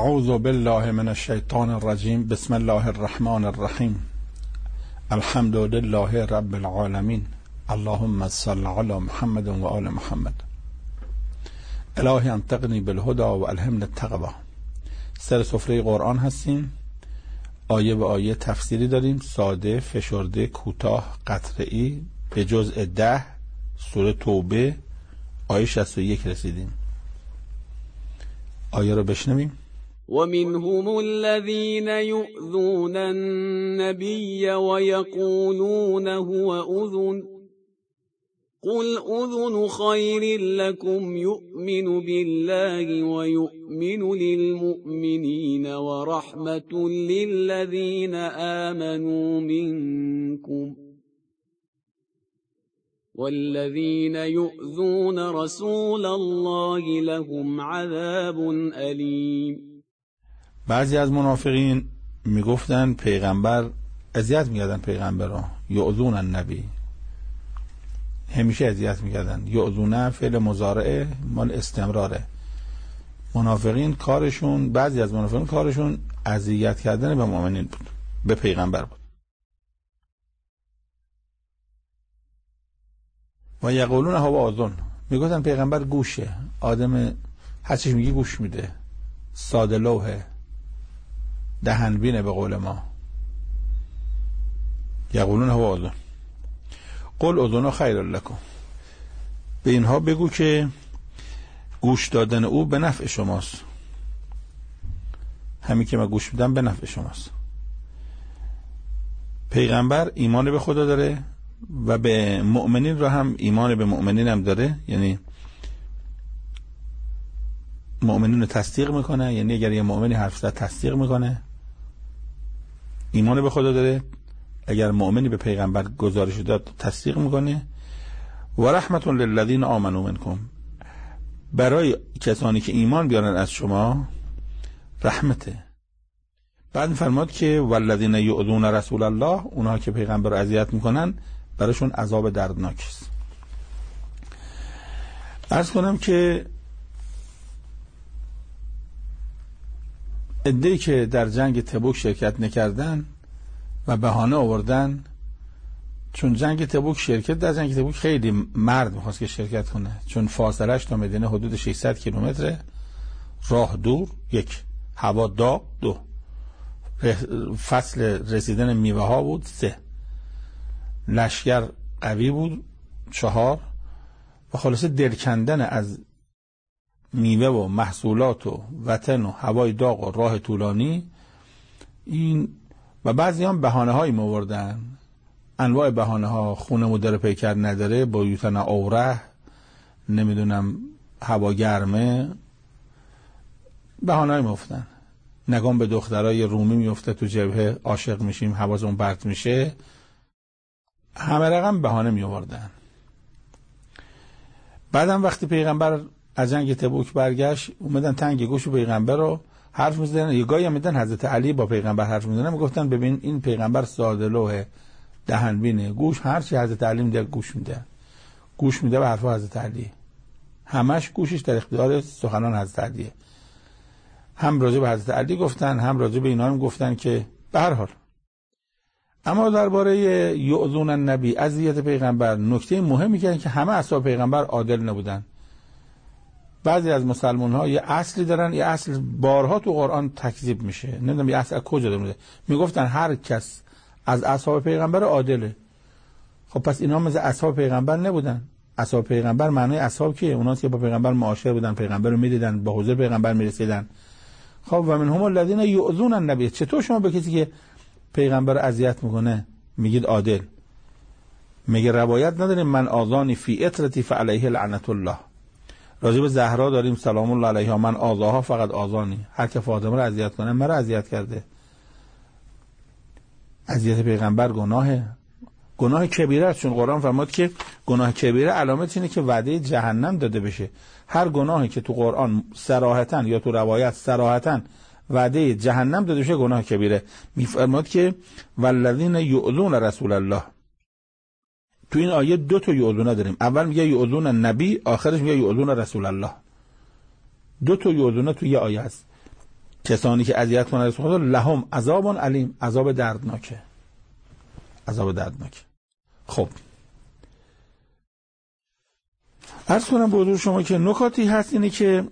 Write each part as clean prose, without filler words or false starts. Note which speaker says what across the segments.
Speaker 1: اعوذ بالله من الشیطان الرجیم. بسم الله الرحمن الرحیم. الحمد لله رب العالمین. اللهم صل علی محمد و آل محمد. الهی انطقنی بالهدى و الهمنی التقوی. سر سفره قرآن هستیم. آیه به آیه تفسیری داریم، ساده، فشرده، کوتاه، قطعی. به جزء 10 سوره توبه آیه 61 رسیدیم. آیه رو بشنویم.
Speaker 2: ومنهم الذين يؤذون النبي ويقولون هو أذن قل أذن خير لكم يؤمن بالله ويؤمن للمؤمنين ورحمة للذين آمنوا منكم والذين يؤذون رسول الله لهم عذاب أليم.
Speaker 1: بعضی از منافقین میگفتن پیغمبر اذیت میکردن پیغمبر را، یؤذون النبی، همیشه اذیت میکردن. یؤذونه فعل مضارعه مال استمراره. منافقین کارشون، بعضی از منافقین کارشون اذیت کردن به مؤمنین بود، به پیغمبر بود. و یقولون هو اذن، میگفتن پیغمبر گوشه، آدم هرچیش میگی گوش میده، ساده لوحه، دهنبینه به قول ما. یقولون هو اذن قل اذن خیر لکم، به اینها بگو که گوش دادن او به نفع شماست. همین که من گوش میدم به نفع شماست. پیغمبر ایمان به خدا داره و به مؤمنین را هم ایمان به مؤمنین هم داره، یعنی مؤمنین رو تصدیق میکنه. یعنی اگر یه مؤمنی حرف زد تصدیق میکنه، ایمان به خدا داره. اگر مؤمنی به پیغمبر گزارش داد تصدیق میکنه. و رحمت للذین آمنوا منکم، برای کسانی که ایمان بیارن از شما رحمته. بعد فرماد که والذین یؤذون رسول الله، اونها که پیغمبر رو اذیت میکنن براشون عذاب دردناک است. عرض کنم که عده‌ای که در جنگ تبوک شرکت نکردن و بهانه آوردن، چون جنگ تبوک شرکت در جنگ تبوک خیلی مرد میخواست که شرکت کنه، چون فاصلهش تا مدینه حدود 600 کیلومتره، راه دور، 1 هوا داغ، 2 فصل رسیدن میوه ها بود، 3 لشکر قوی بود، 4 و خلاصه دلکندن از میوه و محصولات و وطن و هوای داغ و راه طولانی. این و بعضی هم بهانه هایی موردن، انواع بهانه ها، خونه مدر پیکر نداره، بیوتن اوره، نمیدونم هوا گرمه، بهانه هایی موفتن. نگام به دخترای رومی میفته تو جبهه، عاشق میشیم، حواسمون پرت میشه، همه رقم بهانه میوردن. بعدم وقتی پیغمبر از جنگ تبوک برگشت، اومدن تنگ گوش پیغمبر رو حرف میزدن. یه گاهی هم میدن حضرت علی با پیغمبر حرف میزدن، میگفتن ببین این پیغمبر ساده لوحه، دهنبینه، گوش هرچی حضرت علی میده گوش میده، گوش میده به حرف حضرت علی، همش گوشش در اختیار سخنان حضرت علیه. هم راجع به حضرت علی گفتن، هم راجع به اینا هم گفتن که به هر حال. اما درباره یؤذون النبی، اذیت پیغمبر، نکته مهمی که همه اصحاب پیغمبر عادل نبودن. بعضی از مسلمان ها یه اصلی دارن، یه اصل بارها تو قرآن تکذیب میشه، نمیدونم یه اصل کجا داره. میگفتن هر کس از اصحاب پیغمبر عادله. خب پس اینا مثل اصحاب پیغمبر نبودن. اصحاب پیغمبر معنای اصحاب کیه؟ اوناست که با پیغمبر معاشر بودن، پیغمبر رو میدیدن، با حضور پیغمبر میرسیدن. خب و منهم الذین یؤذون النبی، چطور شما به کسی که پیغمبر اذیت میکنه میگید عادل؟ میگه روایت نداریم من آذانی فی اطرتی فعلیه لعنت الله. راجع به زهرا داریم سلام الله علیها، من آذاها فقط آذانی، هر که فاطمه رو اذیت کنه مرا اذیت کرده. اذیت پیغمبر گناه کبیره است، چون قرآن فرمود که گناه کبیره علامت اینه که وعده جهنم داده بشه. هر گناهی که تو قرآن صراحتاً یا تو روایت صراحتاً وعده جهنم داده بشه گناه کبیره. میفرماد که والذین یؤذون رسول الله. تو این آیه 2 تا یؤذون داریم، اول میگه یؤذون النبی، آخرش میگه یؤذون رسول الله. 2 تا یؤذون تو یه آیه است. کسانی که اذیت کنند رسول خدا لهم عذاب علیم، عذاب دردناکه، عذاب دردناکه. خب عرض کنم به حضور شما که نکاتی هست اینه که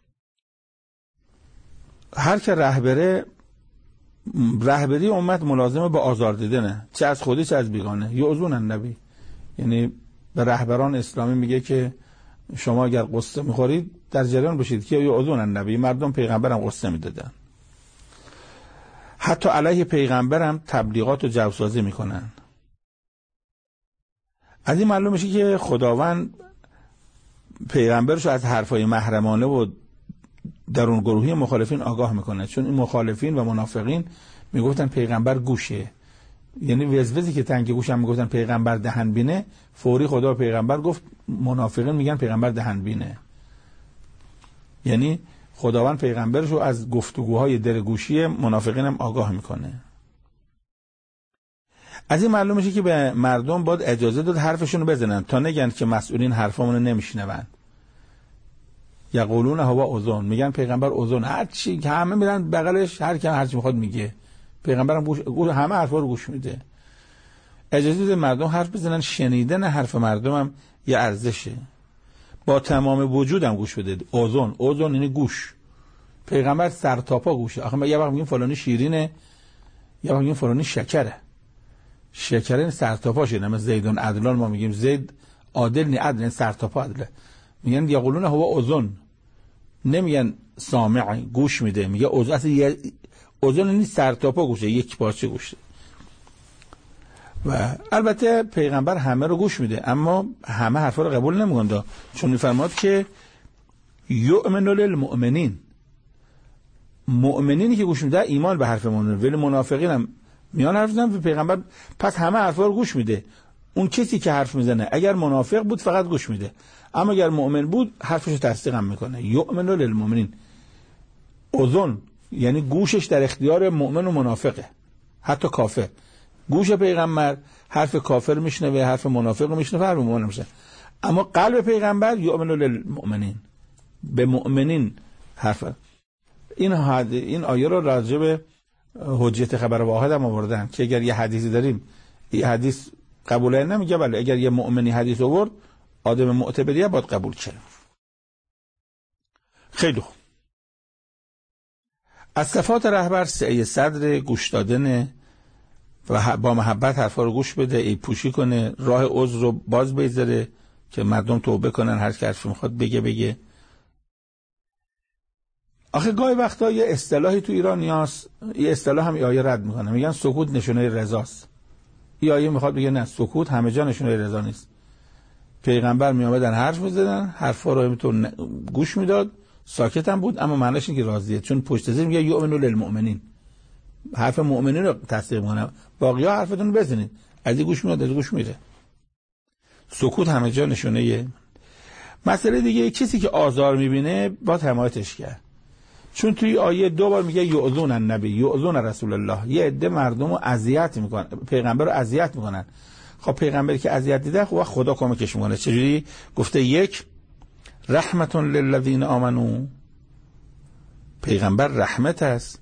Speaker 1: هر که رهبری امت ملازمه با آزار دیدنه، چه از خودی چه از بیگانه. یؤذون النبی، یعنی به رهبران اسلامی میگه که شما اگر قصه میخورید در جریان باشید که یؤذون النبی، مردم پیغمبرم قصه میدادن، حتی علیه پیغمبرم تبلیغات و جوسازی میکنن. از این معلوم میشه که خداوند پیغمبرش از حرفای محرمانه و درون گروهی مخالفین آگاه میکنه، چون این مخالفین و منافقین میگفتن پیغمبر گوشه، یعنی وزوزی که تنگ گوش هم میگفتن پیغمبر دهن بینه، فوری خدا پیغمبر گفت منافقین میگن پیغمبر دهن بینه. یعنی خداوند پیغمبرش رو از گفتگوهای درگوشی منافقین هم آگاه میکنه. از این معلوم میشه که به مردم باید اجازه داد حرفشون رو بزنن تا نگن که مسئولین حرفامون رو نمیشنون. یقولون هو اذن، میگن پیغمبر اذن، هر چی که همه میرن بغلش، هر کی هر چی میخواد میگه، پیغمبرم گوش همه حرفا رو گوش میده. اجازه بده مردم حرف بزنن، شنیدن حرف مردم هم یه ارزشه، با تمام وجودم گوش بده. اذن یعنی گوش. پیغمبر سر تا پا گوشه. آخه یه وقت میگیم فلانی شیرینه، یه وقت میگیم فلانی شکره. شکره سر تا پا شه، مثلا زیدون عدلان ما میگیم زید عادل نی، عدل سر تا پا عدله. میگن یقولون هو اذن، نمیگن سامع گوش میده، میگه اذن. اصلا اذن یعنی سر تا پا گوشه، یک پارچه گوشه. و البته پیغمبر همه رو گوش میده، اما همه حرفا رو قبول نمیکنه، چون میفرماد که یؤمن للمؤمنین، مؤمنینی که گوش میده ایمان به حرف مؤمنین، ولی منافقین هم میان حرف میزنن به پیغمبر، پس همه حرفا رو گوش میده. اون کسی که حرف میزنه اگر منافق بود فقط گوش میده، اما اگر مؤمن بود حرفش رو تصدیق هم میکنه. یؤمن للمؤمنین، اذن یعنی گوشش در اختیار مؤمن و منافقه، حتی کافر. گوش پیغمبر حرف کافر میشنوه، حرف منافق میشنوه، حرف مؤمن میشنوه، اما قلب پیغمبر یؤمن للمؤمنین، به مؤمنین حرف. این آیه رو راجع به حجیت خبر واحد هم آوردن که اگر یه حدیثی داریم، یه حدیث قبوله نمیگه، بله اگر یه مؤمنی حدیث آورد آدم معتبریه باید قبول کنه. خیلی خوب. از صفات رهبر سعی صدر، گوش دادن و با محبت حرفا رو گوش بده، ای پوشی کنه، راه عذر رو باز بذاره که مردم توبه کنن، هر کی حرفی میخواد بگه. آخه گاهی وقتا یه اصطلاحی تو ایران نیاست، یه اصطلاح هم آیه رد میکنه، میگن سکوت نشونه رضاست. این آیه میخواد بگه نه، سکوت همه جا نشونه رضا نیست. پیغمبر میامدن حرف میزدن، حرفا رو همینطور گوش میداد، ساکت هم بود، اما معنیش اینه که راضیه، چون پشت سر میگه یؤمن للمؤمنین، حرف مؤمنین رو تصدیق میکنه، باقی‌ها حرفتون رو بزنید، از این گوش میاد از گوش میره. سکوت همه جا نشونه. مسئله دیگه، کسی که آزار میبینه باید حمایتش کرد، چون توی آیه 2 بار میگه یؤذون النبی، یؤذون رسول الله، یه عده مردم رو اذیت میکنن، پیغمبر رو اذیت میکنن. خب پیغمبری که اذیت دیده خدا کمکش میکنه. چجوری؟ گفته یک، رحمت للذین آمنو، پیغمبر رحمت است.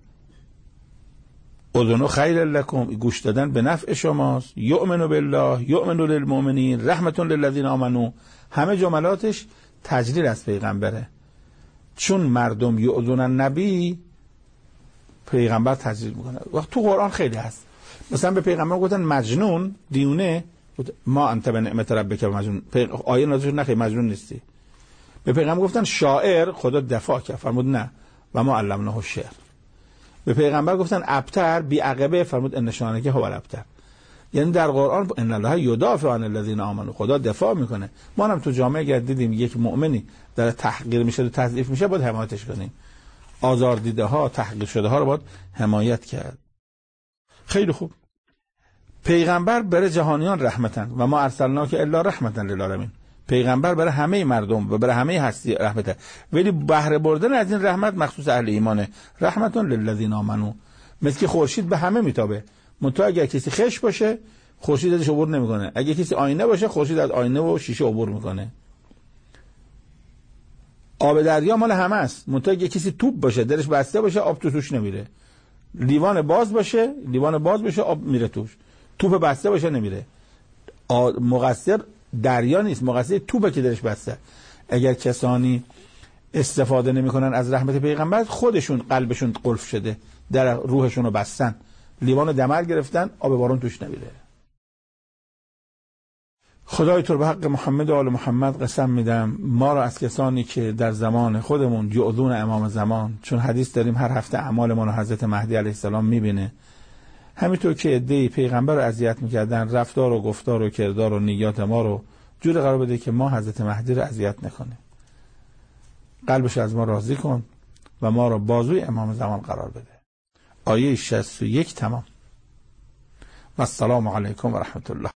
Speaker 1: اذن خیر لکم، گوش دادن به نفع شماست. یؤمن بالله، یؤمن للمؤمنین، رحمت للذین آمنو، همه جملاتش تجلیل از پیغمبره، چون مردم یؤذون النبی پیغمبر تجلیل میکنه. وقت تو قرآن خیلی هست، مثلا به پیغمبر گفتن مجنون، دیونه، ما انت به نعمت ربک مجنون، آیه نازل نخیر مجنون نیستی. به پیغمبر گفتن شاعر، خدا دفاع کرد، فرمود نه و ما علمناه الشعر. به پیغمبر گفتن ابتر، بی عقبه، فرمود ان شانک هو الابتر. یعنی در قرآن ان الله یدافع عن الذین آمنوا، خدا دفاع میکنه. ما هم تو جامعه اگر دیدیم یک مؤمنی در تحقیر میشه و تضعیف میشه باید حمایتش کنیم. آزار دیده ها، تحقیر شده ها رو باید حمایت کرد. خیلی خوب. پیغمبر برای جهانیان رحمتن و ما ارسلناک الا رحمتن للعالمین، پیغمبر برای همه مردم و برای همه هستی رحمته، ولی بهره بردن از این رحمت مخصوص اهل ایمانه. رحمتون للذین آمنو، مثل که خورشید به همه میتابه، منتها اگر کسی خش باشه خورشید ازش عبور نمیکنه، اگر کسی آینه باشه خورشید از آینه و شیشه عبور میکنه. آب دریا مال همه است، منتها یه کسی توپ باشه درش بسته باشه آب توش نمیره. لیوان باز باشه آب میره توش. توپ بسته باشه نمیره. مقصر دریا نیست، مقصر توپه که درش بسته. اگر کسانی استفاده نمیکنن از رحمت پیغمبر، خودشون قلبشون قلف شده، در روحشون رو بستن، لیوان دمر گرفتن، آب بارون توش نمیره. خدای تو به حق محمد و آل محمد قسم میدم ما را از کسانی که در زمان خودمون یؤذون امام زمان، چون حدیث داریم هر هفته اعمال ما رو حضرت مهدی علیه السلام میبینه، همینطور که عده‌ای پیغمبر رو اذیت میکردن، رفتار و گفتار و کردار و نیات ما رو جور قرار بده که ما حضرت مهدی رو اذیت نکنه. قلبش از ما راضی کن و ما رو بازوی امام زمان قرار بده. آیه 61 تمام. و السلام علیکم و رحمت الله.